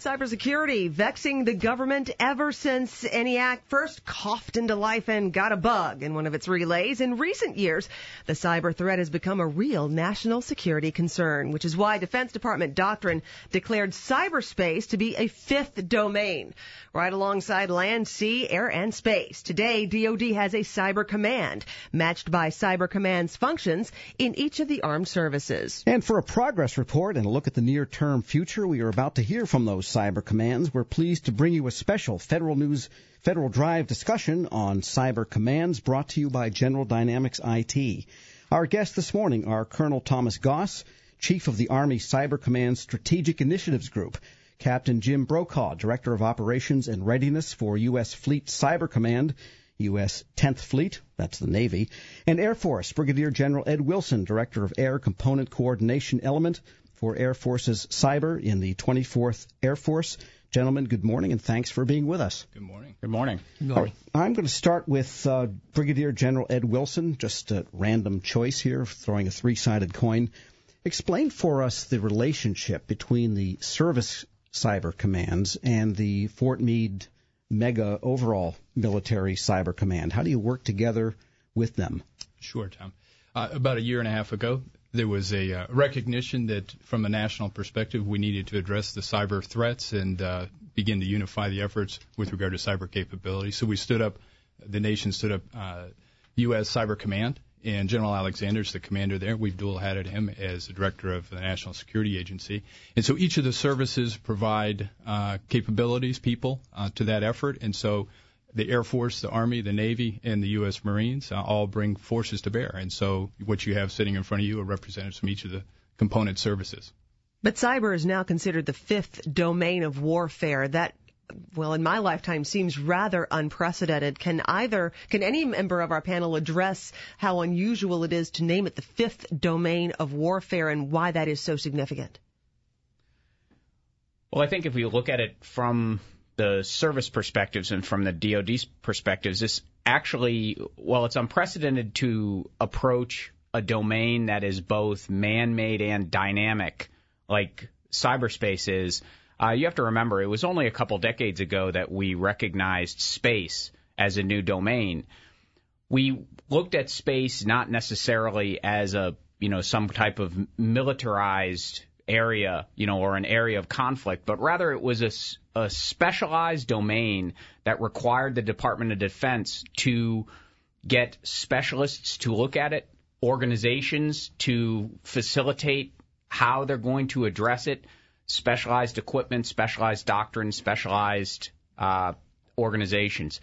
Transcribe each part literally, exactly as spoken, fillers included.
Cybersecurity vexing the government ever since ENIAC first coughed into life and got a bug in one of its relays. In recent years, the cyber threat has become a real national security concern, which is why Defense Department doctrine declared cyberspace to be a fifth domain, right alongside land, sea, air, and space. Today, D O D has a cyber command matched by cyber command's functions in each of the armed services. And for a progress report and a look at the near-term future, we are about to hear from those cyber commands. We're pleased to bring you a special Federal News Federal Drive discussion on cyber commands brought to you by General Dynamics I T. Our guests this morning are Colonel Thomas Goss, Chief of the Army Cyber Command Strategic Initiatives Group, Captain Jim Brokaw, Director of Operations and Readiness for U S. Fleet Cyber Command, U S. tenth Fleet, that's the Navy, and Air Force Brigadier General Ed Wilson, Director of Air Component Coordination Element for Air Force's Cyber in the twenty-fourth Air Force. Gentlemen, good morning, and thanks for being with us. Good morning. Good morning. Good morning. Right, I'm going to start with uh, Brigadier General Ed Wilson, just a random choice here, throwing a three-sided coin. Explain for us the relationship between the service cyber commands and the Fort Meade mega overall military cyber command. How do you work together with them? Sure, Tom. Uh, about a year and a half ago, there was a uh, recognition that from a national perspective, we needed to address the cyber threats and uh, begin to unify the efforts with regard to cyber capability. So we stood up, the nation stood up uh, U S. Cyber Command, and General Alexander is the commander there. We've dual-hatted him as the director of the National Security Agency. And so each of the services provide uh, capabilities, people, uh, to that effort. And so the Air Force, the Army, the Navy, and the U S. Marines uh, all bring forces to bear. And so what you have sitting in front of you are representatives from each of the component services. But cyber is now considered the fifth domain of warfare. That, well, in my lifetime seems rather unprecedented. Can either, can any member of our panel address how unusual it is to name it the fifth domain of warfare and why that is so significant? Well, I think if we look at it from the service perspectives and from the D O D's perspectives, this actually, well, it's unprecedented to approach a domain that is both man-made and dynamic, like cyberspace is. Uh, you have to remember, it was only a couple decades ago that we recognized space as a new domain. We looked at space not necessarily as a, you know, some type of militarized area, you know, or an area of conflict, but rather it was a, a specialized domain that required the Department of Defense to get specialists to look at it, organizations to facilitate how they're going to address it, specialized equipment, specialized doctrine, specialized uh, organizations.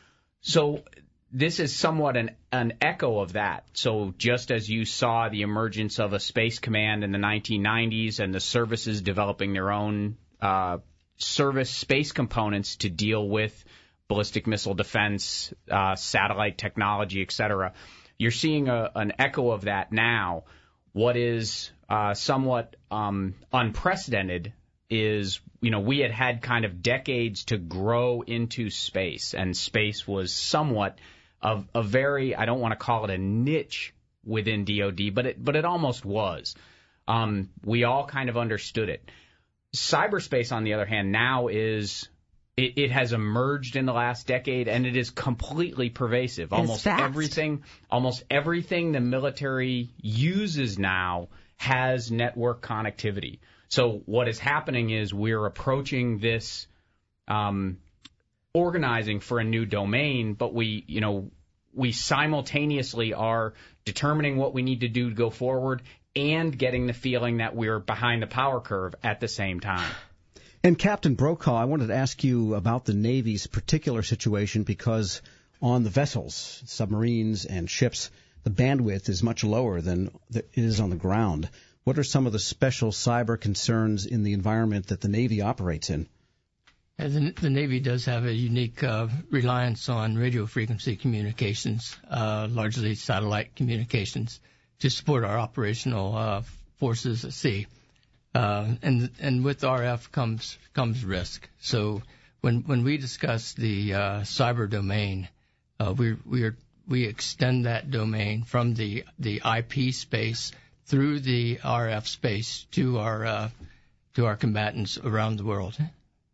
So this is somewhat an, an echo of that. So just as you saw the emergence of a space command in the nineteen nineties and the services developing their own uh, service space components to deal with ballistic missile defense, uh, satellite technology, et cetera, you're seeing a, an echo of that now. What is uh, somewhat um, unprecedented is, you know, we had had kind of decades to grow into space, and space was somewhat of a very, I don't want to call it a niche within D O D, but it, but it almost was. Um, we all kind of understood it. Cyberspace, on the other hand, now is, it, it has emerged in the last decade, and it is completely pervasive. It's almost fast. everything, almost everything the military uses now has network connectivity. So what is happening is we're approaching this um, organizing for a new domain, but we, you know, we simultaneously are determining what we need to do to go forward and getting the feeling that we're behind the power curve at the same time. And Captain Brokaw, I wanted to ask you about the Navy's particular situation because on the vessels, submarines and ships, the bandwidth is much lower than it is on the ground. What are some of the special cyber concerns in the environment that the Navy operates in? And the, the Navy does have a unique uh, reliance on radio frequency communications, uh, largely satellite communications, to support our operational uh, forces at sea. Uh, and and with R F comes comes risk. So when when we discuss the uh, cyber domain, uh, we we are we extend that domain from the the I P space through the R F space to our uh, to our combatants around the world.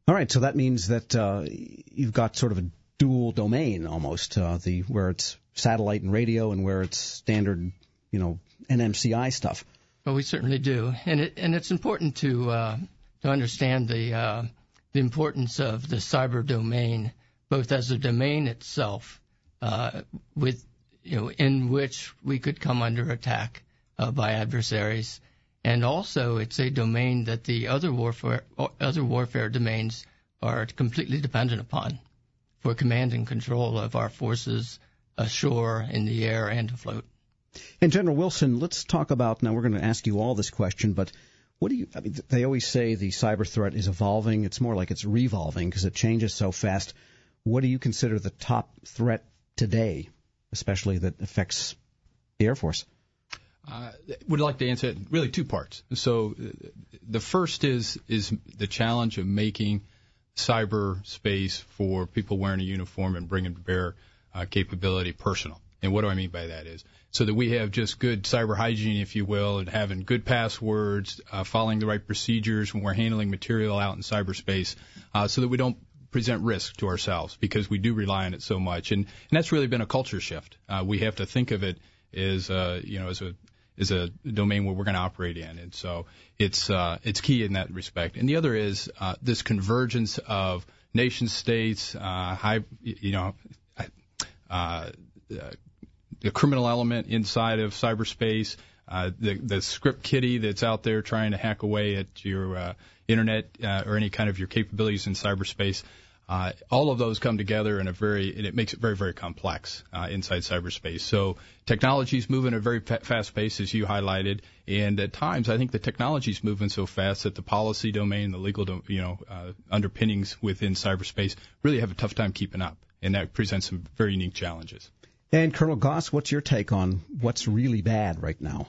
All right, so that means that uh, you've got sort of a dual domain almost, uh, the where it's satellite and radio and where it's standard, you know, N M C I stuff. Well, we certainly do, and it and it's important to uh, to understand the uh, the importance of the cyber domain, both as a domain itself, uh, with you know, in which we could come under attack uh, by adversaries. And also, it's a domain that the other warfare, other warfare domains are completely dependent upon for command and control of our forces ashore, in the air, and afloat. And General Wilson, let's talk about, now we're going to ask you all this question, but what do you, I mean, they always say the cyber threat is evolving. It's more like it's revolving because it changes so fast. What do you consider the top threat today, especially that affects the Air Force? I uh, would like to answer it really two parts. So uh, the first is is the challenge of making cyberspace for people wearing a uniform and bringing to bear uh, capability personal. And what do I mean by that is so that we have just good cyber hygiene, if you will, and having good passwords, uh, following the right procedures when we're handling material out in cyberspace, uh, so that we don't present risk to ourselves because we do rely on it so much. And, and that's really been a culture shift. Uh, we have to think of it as, uh, you know, as a is a domain where we're going to operate in. And so it's uh, it's key in that respect. And the other is uh, this convergence of nation states, uh, high, you know, uh, the criminal element inside of cyberspace, uh, the, the script kiddie that's out there trying to hack away at your uh, internet uh, or any kind of your capabilities in cyberspace. Uh, all of those come together in a very, and it makes it very, very complex uh, inside cyberspace. So technology is moving at a very fa- fast pace, as you highlighted, and at times I think the technology is moving so fast that the policy domain, the legal, do- you know, uh, underpinnings within cyberspace really have a tough time keeping up, and that presents some very unique challenges. And Colonel Goss, what's your take on what's really bad right now?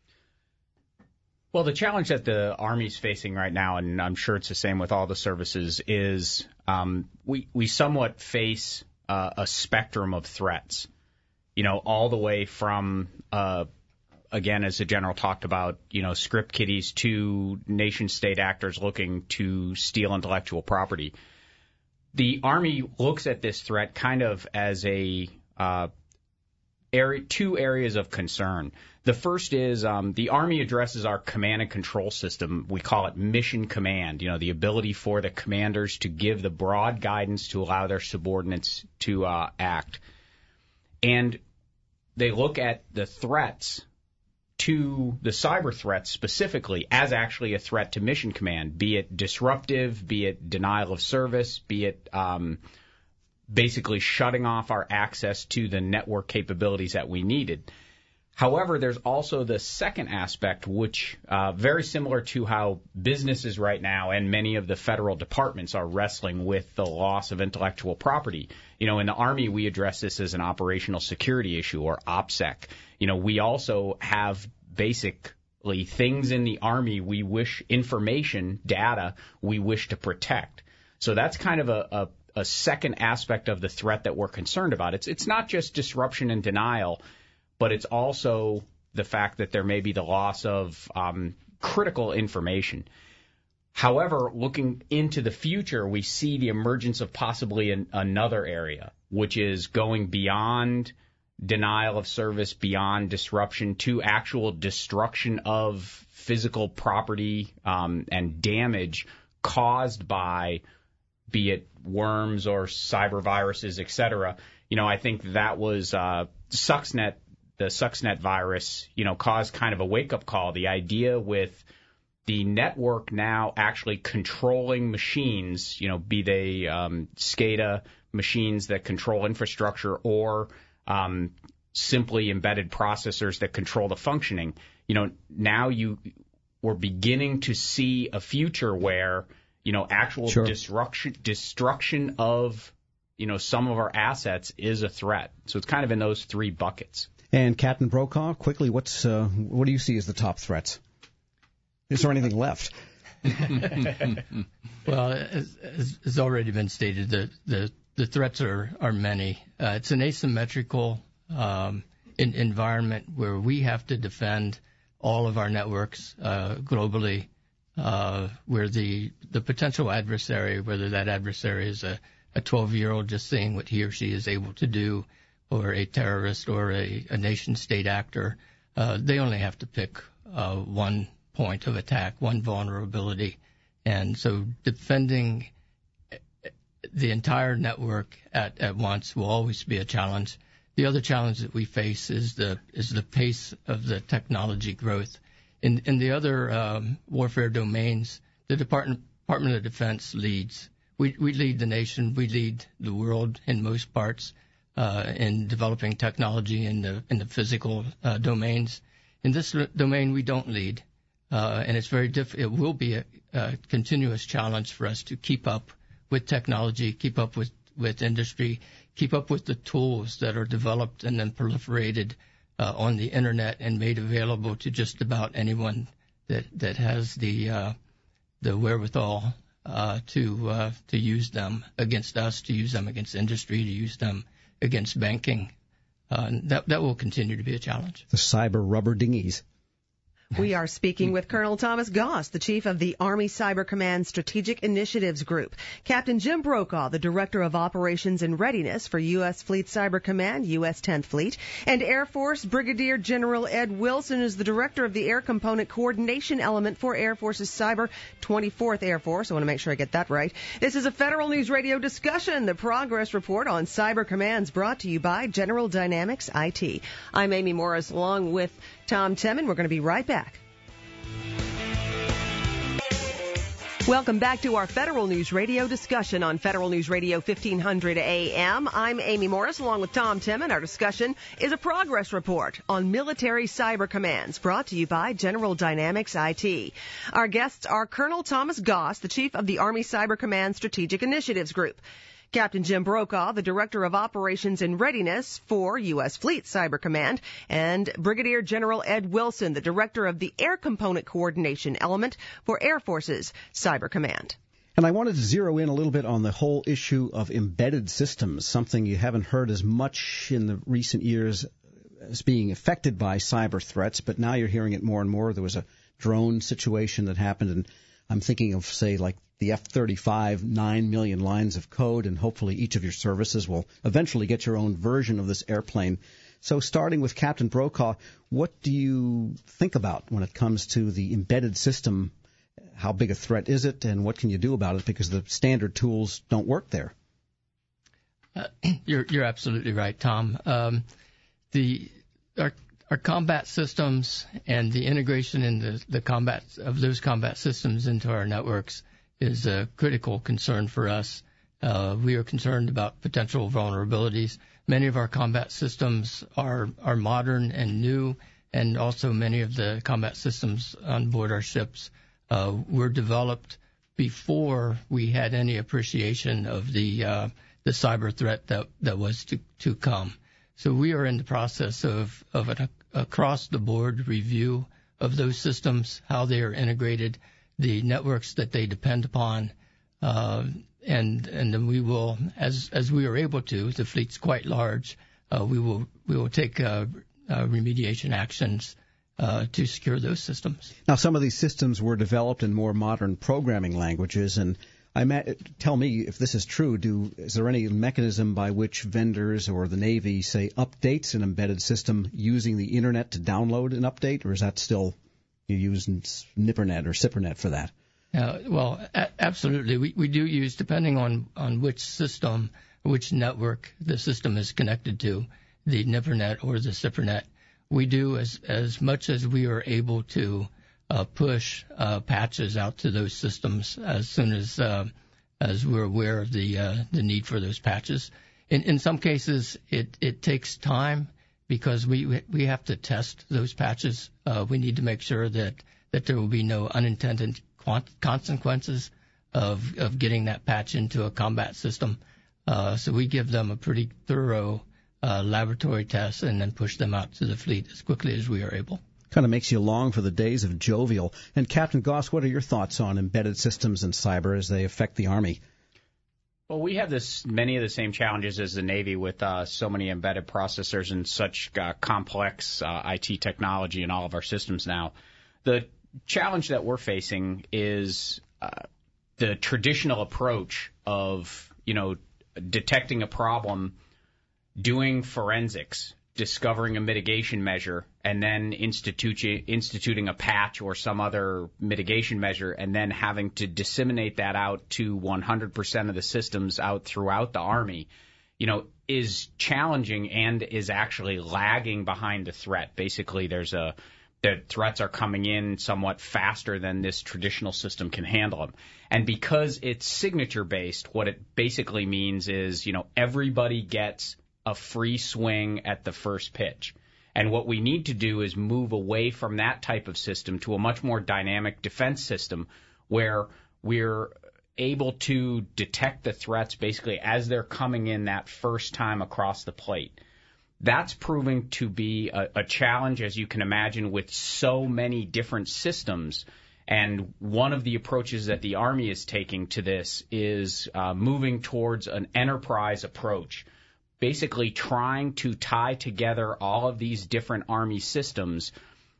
Well, the challenge that the Army's facing right now, and I'm sure it's the same with all the services, is um, we we somewhat face uh, a spectrum of threats. You know, all the way from, uh, again, as the general talked about, you know, script kiddies to nation-state actors looking to steal intellectual property. The Army looks at this threat kind of as a uh, area, two areas of concern. The first is um, the Army addresses our command and control system. We call it mission command, you know, the ability for the commanders to give the broad guidance to allow their subordinates to uh, act. And they look at the threats to the cyber threats specifically as actually a threat to mission command, be it disruptive, be it denial of service, be it um, basically shutting off our access to the network capabilities that we needed. However, there's also the second aspect, which uh, very similar to how businesses right now and many of the federal departments are wrestling with the loss of intellectual property. You know, in the Army, we address this as an operational security issue, or OPSEC. You know, we also have basically things in the Army we wish, information, data, we wish to protect. So that's kind of a, a, a second aspect of the threat that we're concerned about. It's it's not just disruption and denial, but it's also the fact that there may be the loss of um, critical information. However, looking into the future, we see the emergence of possibly an, another area, which is going beyond denial of service, beyond disruption, to actual destruction of physical property um, and damage caused by, be it worms or cyber viruses, et cetera. You know, I think that was uh, Stuxnet. The Stuxnet virus, you know, caused kind of a wake-up call. The idea with the network now actually controlling machines, you know, be they um, SCADA machines that control infrastructure or um, simply embedded processors that control the functioning. You know, now you we're beginning to see a future where, you know, actual sure. destruction destruction of, you know, some of our assets is a threat. So it's kind of in those three buckets. And Captain Brokaw, quickly, what's uh, what do you see as the top threats? Is there anything left? Well, as, as has already been stated, the the, the threats are are many. Uh, it's an asymmetrical um, in, environment where we have to defend all of our networks uh, globally uh, where the the potential adversary, whether that adversary is a a twelve-year-old just seeing what he or she is able to do, or a terrorist or a, a nation-state actor, uh, they only have to pick uh, one point of attack, one vulnerability. And so defending the entire network at, at once will always be a challenge. The other challenge that we face is the is the pace of the technology growth. In, in the other um, warfare domains, the Department, Department of Defense leads. We, we lead the nation. We lead the world in most parts uh, in developing technology in the in the physical uh, domains. In this domain, we don't lead, uh, and it's very diff- It will be a, a continuous challenge for us to keep up with technology, keep up with, with industry, keep up with the tools that are developed and then proliferated uh, on the internet and made available to just about anyone that that has the uh, the wherewithal. Uh, to uh, to use them against us, to use them against industry, to use them against banking. Uh, and that that will continue to be a challenge. The cyber rubber dinghies. We are speaking with Colonel Thomas Goss, the chief of the Army Cyber Command Strategic Initiatives Group, Captain Jim Brokaw, the director of operations and readiness for U S Fleet Cyber Command, U S tenth Fleet, and Air Force Brigadier General Ed Wilson is the director of the Air Component Coordination Element for Air Force's Cyber twenty-fourth Air Force. I want to make sure I get that right. This is a Federal News Radio discussion, the progress report on cyber commands, brought to you by General Dynamics I T. I'm Amy Morris, along with Tom Temin. We're going to be right back. Welcome back to our Federal News Radio discussion on Federal News Radio fifteen hundred A M. I'm Amy Morris, along with Tom Temin. Our discussion is a progress report on military cyber commands, brought to you by General Dynamics I T. Our guests are Colonel Thomas Goss, the chief of the Army Cyber Command Strategic Initiatives Group, Captain Jim Brokaw, the Director of Operations and Readiness for U S Fleet Cyber Command, and Brigadier General Ed Wilson, the Director of the Air Component Coordination Element for Air Force's Cyber Command. And I wanted to zero in a little bit on the whole issue of embedded systems, something you haven't heard as much in the recent years as being affected by cyber threats, but now you're hearing it more and more. There was a drone situation that happened, and I'm thinking of, say, like the F thirty-five, nine million lines of code, and hopefully each of your services will eventually get your own version of this airplane. So starting with Captain Brokaw, what do you think about when it comes to the embedded system? How big a threat is it, and what can you do about it, because the standard tools don't work there? Uh, you're, you're absolutely right, Tom. Um, the our, our combat systems and the integration in the, the combat of those combat systems into our networks is a critical concern for us. Uh, we are concerned about potential vulnerabilities. Many of our combat systems are, are modern and new, and also many of the combat systems on board our ships uh, were developed before we had any appreciation of the uh, the cyber threat that, that was to, to come. So we are in the process of, of an across-the-board review of those systems, how they are integrated, the networks that they depend upon, uh, and and then we will, as as we are able to, the fleet's quite large, uh, we will we will take uh, uh, remediation actions uh, to secure those systems. Now, some of these systems were developed in more modern programming languages, and I ma- tell me if this is true. Do is there any mechanism by which vendors or the Navy, say, updates an embedded system using the internet to download an update, or is that still you use Nippernet or Cybernet for that? Uh, well, a- absolutely. We, we do use, depending on, on which system, which network the system is connected to, the Nippernet or the Cybernet. We do, as as much as we are able to, uh, push uh, patches out to those systems as soon as uh, as we're aware of the uh, the need for those patches. In in some cases, it it takes time, because we we have to test those patches. Uh, we need to make sure that, that there will be no unintended consequences of of getting that patch into a combat system. Uh, so we give them a pretty thorough uh, laboratory test and then push them out to the fleet as quickly as we are able. Kind of makes you long for the days of Jovial. And Captain Goss, what are your thoughts on embedded systems and cyber as they affect the Army? Well, we have this many of the same challenges as the Navy with uh, so many embedded processors and such uh, complex uh, I T technology in all of our systems now. The challenge that we're facing is uh, the traditional approach of, you know, detecting a problem, doing forensics, discovering a mitigation measure, and then instituting instituting a patch or some other mitigation measure, and then having to disseminate that out to one hundred percent of the systems out throughout the Army, you know, is challenging and is actually lagging behind the threat. Basically, there's a the threats are coming in somewhat faster than this traditional system can handle them. And because it's signature-based, what it basically means is, you know, everybody gets a free swing at the first pitch. And what we need to do is move away from that type of system to a much more dynamic defense system where we're able to detect the threats basically as they're coming in that first time across the plate. That's proving to be a, a challenge, as you can imagine, with so many different systems. And one of the approaches that the Army is taking to this is uh, moving towards an enterprise approach, basically trying to tie together all of these different Army systems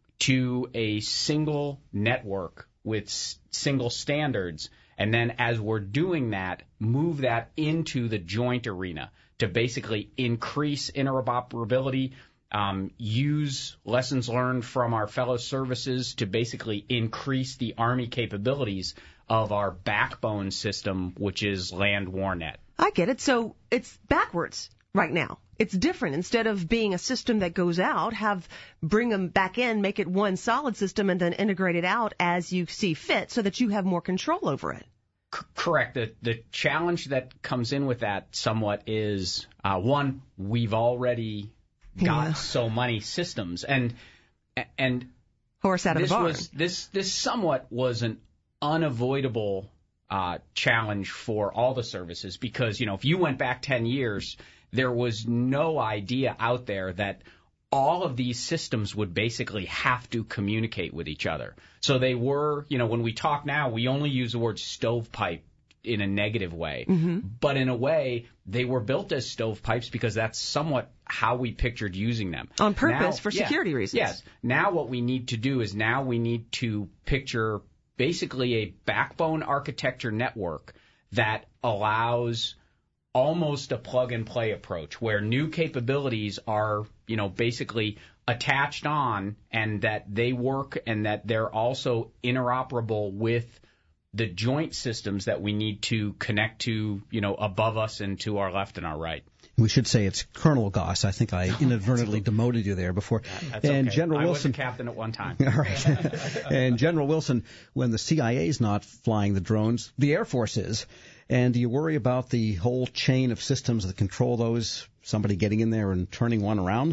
to a single network with s- single standards. And then as we're doing that, move that into the joint arena to basically increase interoperability, um, use lessons learned from our fellow services to basically increase the Army capabilities of our backbone system, which is Land WarNet. I get it. So it's backwards right now. It's different. Instead of being a system that goes out, have bring them back in, make it one solid system, and then integrate it out as you see fit so that you have more control over it. C- correct. The the challenge that comes in with that somewhat is, uh, one, we've already got Yeah. so many systems. And and Horse out of this the barn. was this this somewhat was an unavoidable uh, challenge for all the services because, you know, if you went back ten years, there was no idea out there that all of these systems would basically have to communicate with each other. So they were, you know, when we talk now, we only use the word stovepipe in a negative way. Mm-hmm. But in a way, they were built as stovepipes because that's somewhat how we pictured using them. On purpose Now, for yeah, security reasons. Yes. Now what we need to do is now we need to picture basically a backbone architecture network that allows almost a plug-and-play approach where new capabilities are, you know, basically attached on and that they work and that they're also interoperable with the joint systems that we need to connect to, you know, above us and to our left and our right. We should say it's Colonel Goss. I think I inadvertently demoted you there before. That's and okay. General I Wilson, was a captain at one time. All right. And General Wilson, when the C I A is not flying the drones, the Air Force is. And do you worry about the whole chain of systems that control those, somebody getting in there and turning one around?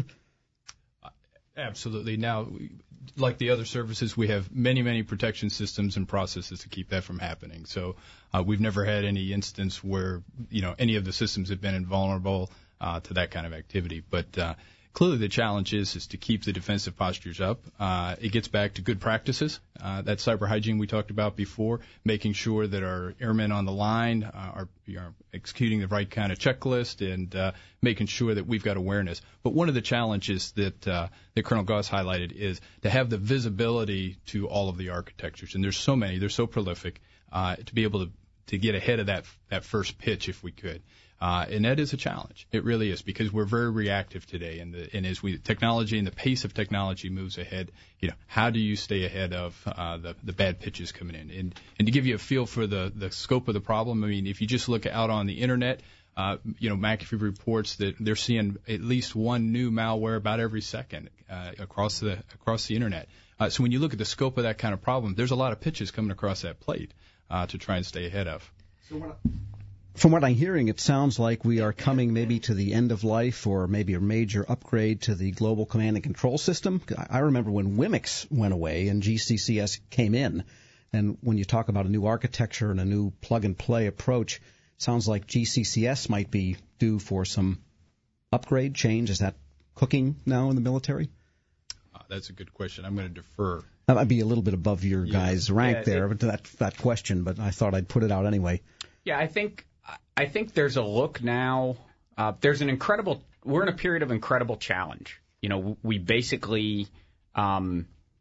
Absolutely. Now, like the other services, we have many, many protection systems and processes to keep that from happening. So uh, we've never had any instance where, you know, any of the systems have been invulnerable uh, to that kind of activity. But uh, clearly the challenge is, is to keep the defensive postures up. Uh, it gets back to good practices. Uh, that cyber hygiene we talked about before, making sure that our airmen on the line uh, are, are executing the right kind of checklist and uh, making sure that we've got awareness. But one of the challenges that, uh, that Colonel Goss highlighted is to have the visibility to all of the architectures. And there's so many, they're so prolific, uh, to be able to, to get ahead of that, that first pitch if we could. Uh, and that is a challenge. It really is, because we're very reactive today. And, the, and as we technology and the pace of technology moves ahead, you know, how do you stay ahead of uh, the, the bad pitches coming in? And, and to give you a feel for the, the scope of the problem, I mean, if you just look out on the internet, uh, you know, McAfee reports that they're seeing at least one new malware about every second uh, across the across the internet. Uh, so when you look at the scope of that kind of problem, there's a lot of pitches coming across that plate uh, to try and stay ahead of. So what I- From what I'm hearing, it sounds like we are coming maybe to the end of life or maybe a major upgrade to the global command and control system. I remember when WIMIX went away and G C C S came in. And when you talk about a new architecture and a new plug-and-play approach, it sounds like G C C S might be due for some upgrade, change. Is that cooking now in the military? Uh, that's a good question. I'm going to defer. That might be a little bit above your Yeah. guys' rank Yeah, there, it- but that, that question, but I thought I'd put it out anyway. Yeah, I think I think there's a look now. Uh, there's an incredible. We're in a period of incredible challenge. You know, we basically um,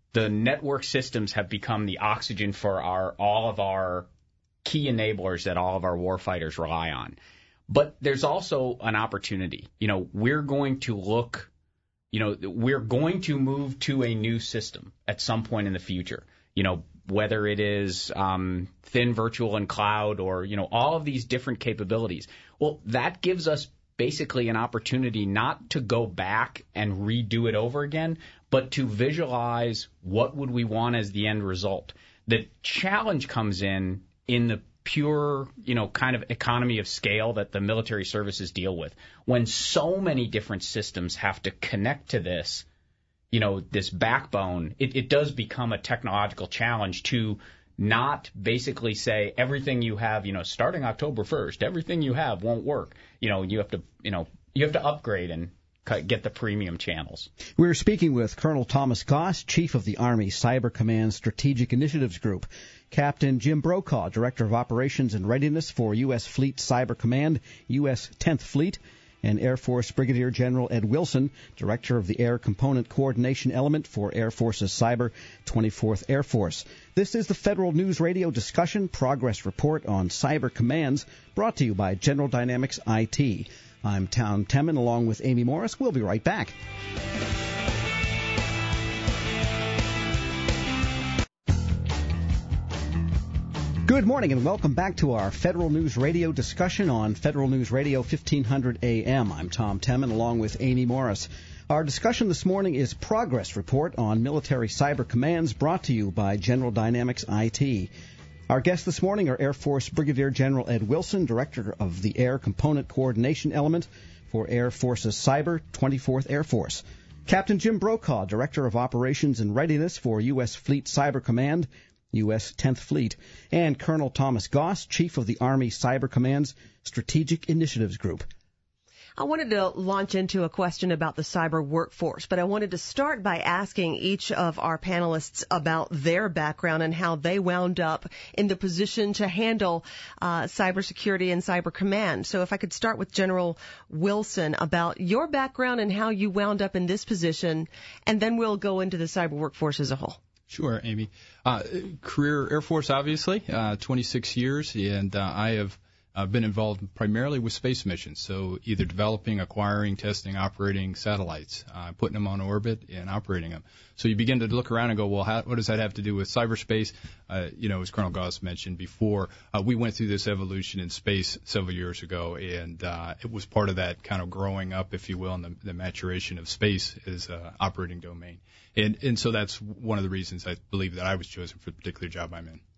the network systems have become the oxygen for our all of our key enablers that all of our warfighters rely on. But there's also an opportunity. You know, we're going to look, you know, we're going to move to a new system at some point in the future. You know, whether it is um, thin virtual and cloud or, you know, all of these different capabilities. Well, that gives us basically an opportunity not to go back and redo it over again, but to visualize what would we want as the end result. The challenge comes in in the pure, you know, kind of economy of scale that the military services deal with. When so many different systems have to connect to this, you know, this backbone, it, it does become a technological challenge to not basically say everything you have, you know, starting October first, everything you have won't work. You know, you have to, you know, you have to upgrade and get the premium channels. We're speaking with Colonel Thomas Goss, Chief of the Army Cyber Command Strategic Initiatives Group, Captain Jim Brokaw, Director of Operations and Readiness for U S. Fleet Cyber Command, U S. tenth Fleet, and Air Force Brigadier General Ed Wilson, Director of the Air Component Coordination Element for Air Force's Cyber, twenty-fourth Air Force. This is the Federal News Radio Discussion Progress Report on Cyber Commands, brought to you by General Dynamics I T. I'm Tom Temin, along with Amy Morris. We'll be right back. Good morning and welcome back to our Federal News Radio discussion on Federal News Radio fifteen hundred A M. I'm Tom Temin, along with Amy Morris. Our discussion this morning is Progress Report on Military Cyber Commands, brought to you by General Dynamics I T. Our guests this morning are Air Force Brigadier General Ed Wilson, Director of the Air Component Coordination Element for Air Force's Cyber, twenty-fourth Air Force, Captain Jim Brokaw, Director of Operations and Readiness for U S. Fleet Cyber Command, U S. tenth Fleet, and Colonel Thomas Goss, Chief of the Army Cyber Command's Strategic Initiatives Group. I wanted to launch into a question about the cyber workforce, but I wanted to start by asking each of our panelists about their background and how they wound up in the position to handle uh, cybersecurity and cyber command. So if I could start with General Wilson about your background and how you wound up in this position, and then we'll go into the cyber workforce as a whole. Sure, Amy. Uh, career Air Force, obviously, uh, twenty-six years, and uh, I have I've been involved primarily with space missions, so either developing, acquiring, testing, operating satellites, uh, putting them on orbit, and operating them. So you begin to look around and go, well, how, what does that have to do with cyberspace? Uh, you know, as Colonel Goss mentioned before, uh, we went through this evolution in space several years ago, and uh, it was part of that kind of growing up, if you will, and the, the maturation of space as an operating domain. And, and so that's one of the reasons I believe that I was chosen for the particular job I'm in.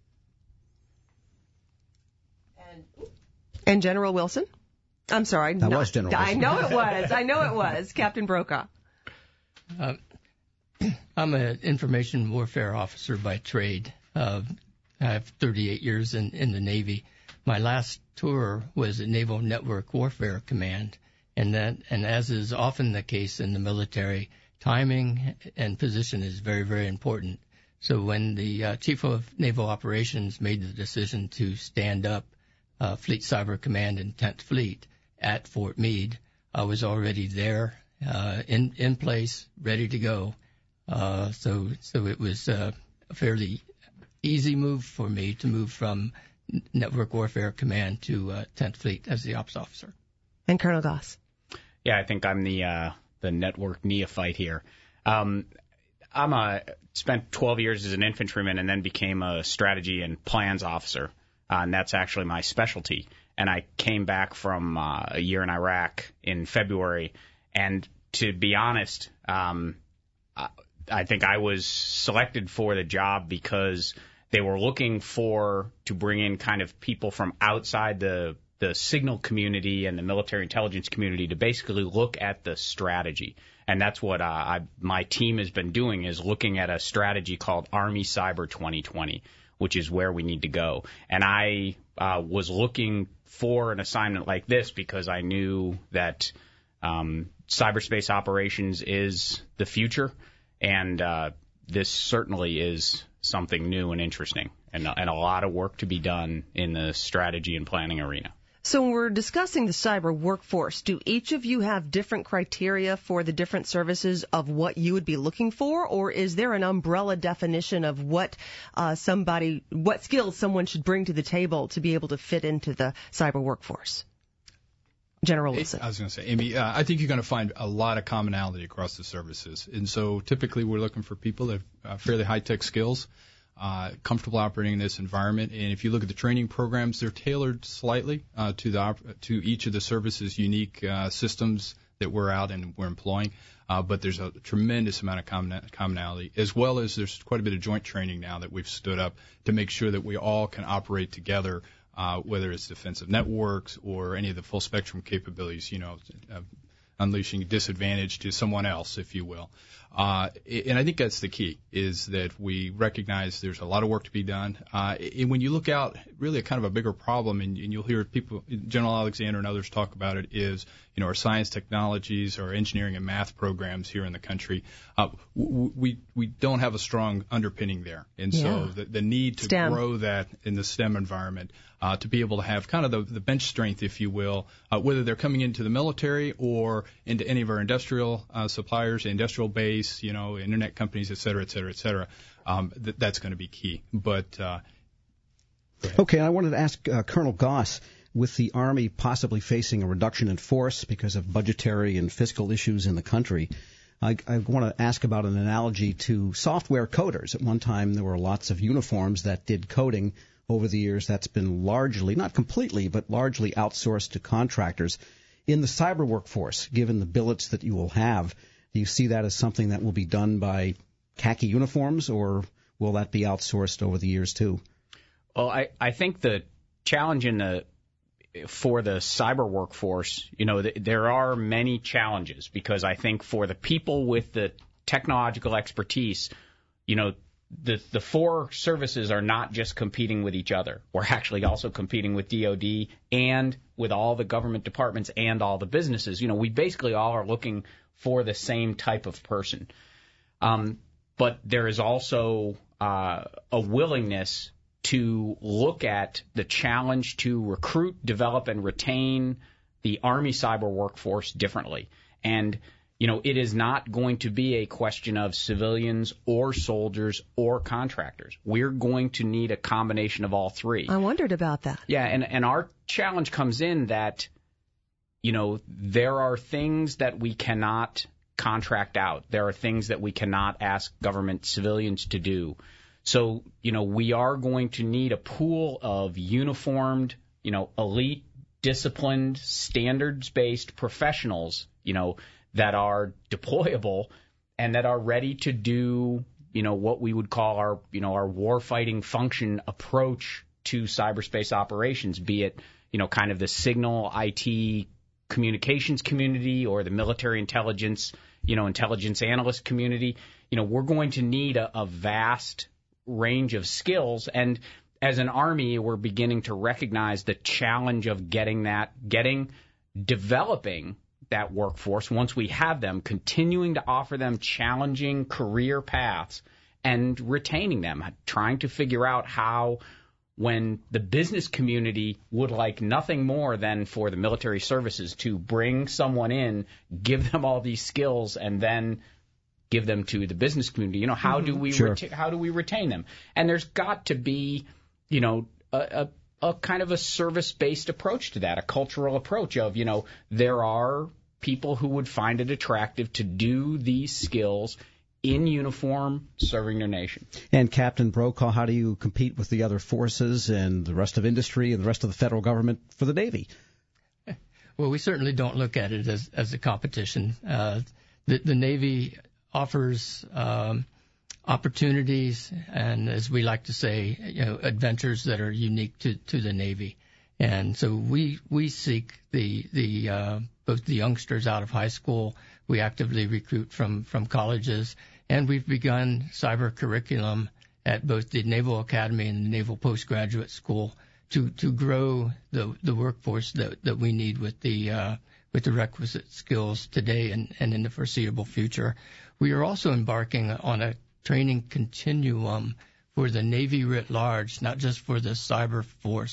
And And General Wilson? I'm sorry. That not, was General Wilson. I know it was. I know it was. Captain Brokaw. Uh, I'm an information warfare officer by trade. Uh, I have thirty-eight years in, in the Navy. My last tour was at Naval Network Warfare Command, and that, and as is often the case in the military, timing and position is very, very important. So when the uh, Chief of Naval Operations made the decision to stand up Uh, Fleet Cyber Command and tenth Fleet at Fort Meade, I was already there, uh, in in place, ready to go. Uh, so so it was uh, a fairly easy move for me to move from Network Warfare Command to uh, tenth Fleet as the ops officer. And Colonel Goss. Yeah, I think I'm the uh, the network neophyte here. Um, I'm a spent twelve years as an infantryman and then became a strategy and plans officer. Uh, and that's actually my specialty. And I came back from uh, a year in Iraq in February. And to be honest, um, I, I think I was selected for the job because they were looking for to bring in kind of people from outside the the signal community and the military intelligence community to basically look at the strategy. And that's what uh, I, my team has been doing, is looking at a strategy called Army Cyber twenty twenty. Which is where we need to go. And I uh, was looking for an assignment like this because I knew that um, cyberspace operations is the future, and uh, this certainly is something new and interesting, and, and a lot of work to be done in the strategy and planning arena. So when we're discussing the cyber workforce, do each of you have different criteria for the different services of what you would be looking for, or is there an umbrella definition of what uh, somebody, what skills someone should bring to the table to be able to fit into the cyber workforce? General Wilson. I was going to say, Amy, uh, I think you're going to find a lot of commonality across the services. And so typically we're looking for people that have uh, fairly high-tech skills, uh, comfortable operating in this environment. And if you look at the training programs, they're tailored slightly uh, to the op- to each of the services' unique uh, systems that we're out and we're employing. Uh, but there's a tremendous amount of common- commonality, as well as there's quite a bit of joint training now that we've stood up to make sure that we all can operate together, uh, whether it's defensive networks or any of the full spectrum capabilities, you know, uh, unleashing disadvantage to someone else, if you will. Uh, and I think that's the key, is that we recognize there's a lot of work to be done. Uh, and when you look out, really a kind of a bigger problem, and, and you'll hear people, General Alexander and others talk about it, is, you know, our science technologies, our engineering and math programs here in the country, uh, we we don't have a strong underpinning there. And yeah. so the, the need to STEM. grow that in the STEM environment, uh, to be able to have kind of the, the bench strength, if you will, uh, whether they're coming into the military or into any of our industrial uh, suppliers, industrial base, you know, internet companies, et cetera, et cetera, et cetera. Um, th- that's going to be key. But uh, okay, I wanted to ask uh, Colonel Goss, with the Army possibly facing a reduction in force because of budgetary and fiscal issues in the country, I, I want to ask about an analogy to software coders. At one time, there were lots of uniforms that did coding. Over the years, that's been largely, not completely, but largely outsourced to contractors. In the cyber workforce, given the billets that you will have, do you see that as something that will be done by khaki uniforms, or will that be outsourced over the years too? Well, I, I think the challenge in the for the cyber workforce, you know, th- there are many challenges, because I think for the people with the technological expertise, you know, the the four services are not just competing with each other. We're actually also competing with D O D and with all the government departments and all the businesses. You know, we basically all are looking for the same type of person. Um, but there is also uh, a willingness to look at the challenge to recruit, develop, and retain the Army cyber workforce differently. And, you know, it is not going to be a question of civilians or soldiers or contractors. We're going to need a combination of all three. I wondered about that. Yeah, and, and our challenge comes in that, you know, there are things that we cannot contract out. There are things that we cannot ask government civilians to do. So, you know, we are going to need a pool of uniformed, you know, elite, disciplined, standards-based professionals, you know, that are deployable and that are ready to do, you know, what we would call our, you know, our warfighting function approach to cyberspace operations, be it, you know, kind of the signal I T communications community or the military intelligence, you know, intelligence analyst community. You know, we're going to need a, a vast range of skills. And as an Army, we're beginning to recognize the challenge of getting that, getting, developing that workforce once we have them, continuing to offer them challenging career paths and retaining them, trying to figure out how, when the business community would like nothing more than for the military services to bring someone in, give them all these skills, and then give them to the business community. You know, how mm-hmm. do we sure. reta- how do we retain them? And there's got to be, you know, a, a, a kind of a service-based approach to that, a cultural approach of, you know, there are people who would find it attractive to do these skills in uniform, serving their nation. And Captain Brokaw, how do you compete with the other forces and the rest of industry and the rest of the federal government for the Navy? Well, we certainly don't look at it as, as a competition. Uh, the, the Navy offers um, opportunities and, as we like to say, you know, adventures that are unique to, to the Navy. And so we we seek the the uh, both the youngsters out of high school. We actively recruit from from colleges, and we've begun cyber curriculum at both the Naval Academy and the Naval Postgraduate School to to grow the the workforce that that we need with the uh, with the requisite skills today and, and in the foreseeable future. We are also embarking on a training continuum for the Navy writ large, not just for the cyber force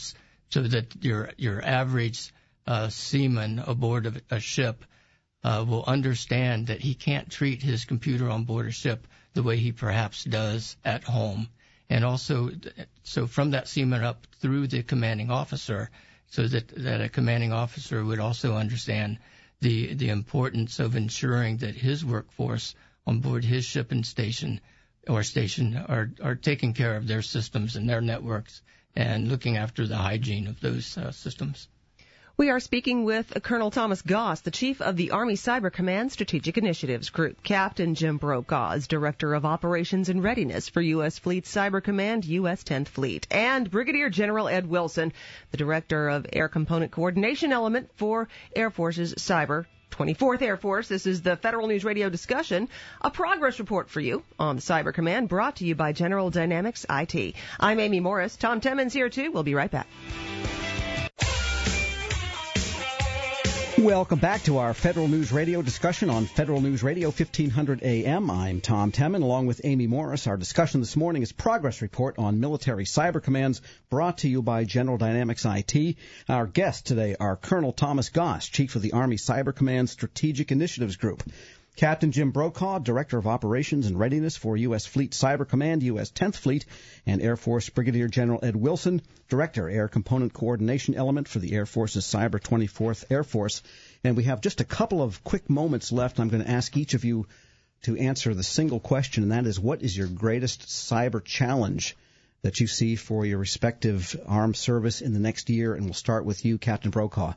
so that your your average uh, seaman aboard a, a ship uh, will understand that he can't treat his computer on board a ship the way he perhaps does at home. And also, so from that seaman up through the commanding officer, so that, that a commanding officer would also understand the the importance of ensuring that his workforce on board his ship and station or station are, are taking care of their systems and their networks and looking after the hygiene of those uh, systems. We are speaking with Colonel Thomas Goss, the Chief of the Army Cyber Command Strategic Initiatives Group, Captain Jim Brokaw is Director of Operations and Readiness for U S. Fleet Cyber Command, U S tenth Fleet, and Brigadier General Ed Wilson, the Director of Air Component Coordination Element for Air Force's Cyber twenty-fourth Air Force. This is the Federal News Radio discussion, a progress report for you on the Cyber Command, brought to you by General Dynamics I T. I'm Amy Morris. Tom Timmons here, too. We'll be right back. Welcome back to our Federal News Radio discussion on Federal News Radio fifteen hundred A M. I'm Tom Temin, along with Amy Morris. Our discussion this morning is Progress Report on Military Cyber Commands, brought to you by General Dynamics I T. Our guests today are Colonel Thomas Goss, Chief of the Army Cyber Command Strategic Initiatives Group, Captain Jim Brokaw, Director of Operations and Readiness for U S. Fleet Cyber Command, U S. tenth Fleet, and Air Force Brigadier General Ed Wilson, Director, Air Component Coordination Element for the Air Force's Cyber twenty-fourth Air Force. And we have just a couple of quick moments left. I'm going to ask each of you to answer the single question, and that is, what is your greatest cyber challenge that you see for your respective armed service in the next year? And we'll start with you, Captain Brokaw.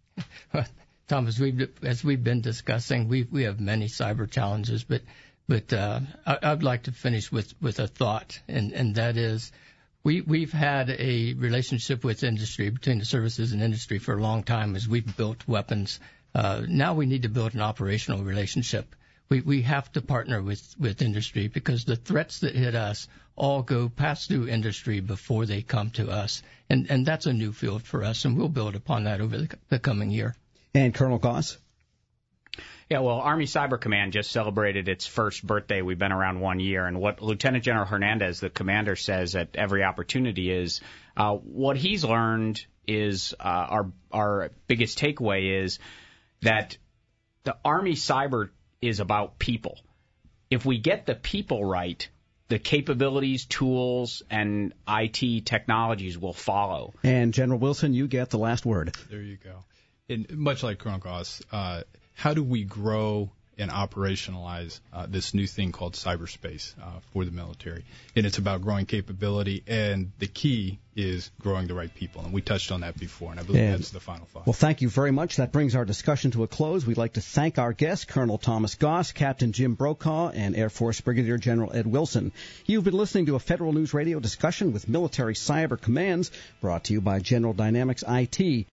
Tom, as we've, as we've been discussing, we we have many cyber challenges, but but uh, I, I'd like to finish with, with a thought, and, and that is we, we've had a relationship with industry, between the services and industry, for a long time as we've built weapons. Uh, now we need to build an operational relationship. We we have to partner with, with industry, because the threats that hit us all go pass through industry before they come to us, and, and that's a new field for us, and we'll build upon that over the, the coming year. And Colonel Goss? Yeah, well, Army Cyber Command just celebrated its first birthday. We've been around one year. And what Lieutenant General Hernandez, the commander, says at every opportunity is uh, what he's learned is uh, our our biggest takeaway is that the Army Cyber is about people. If we get the people right, the capabilities, tools, and I T technologies will follow. And General Wilson, you get the last word. There you go. And much like Colonel Goss, uh, how do we grow and operationalize uh, this new thing called cyberspace uh, for the military? And it's about growing capability, and the key is growing the right people. And we touched on that before, and I believe and, that's the final thought. Well, thank you very much. That brings our discussion to a close. We'd like to thank our guests, Colonel Thomas Goss, Captain Jim Brokaw, and Air Force Brigadier General Ed Wilson. You've been listening to a Federal News Radio discussion with Military Cyber Commands, brought to you by General Dynamics I T.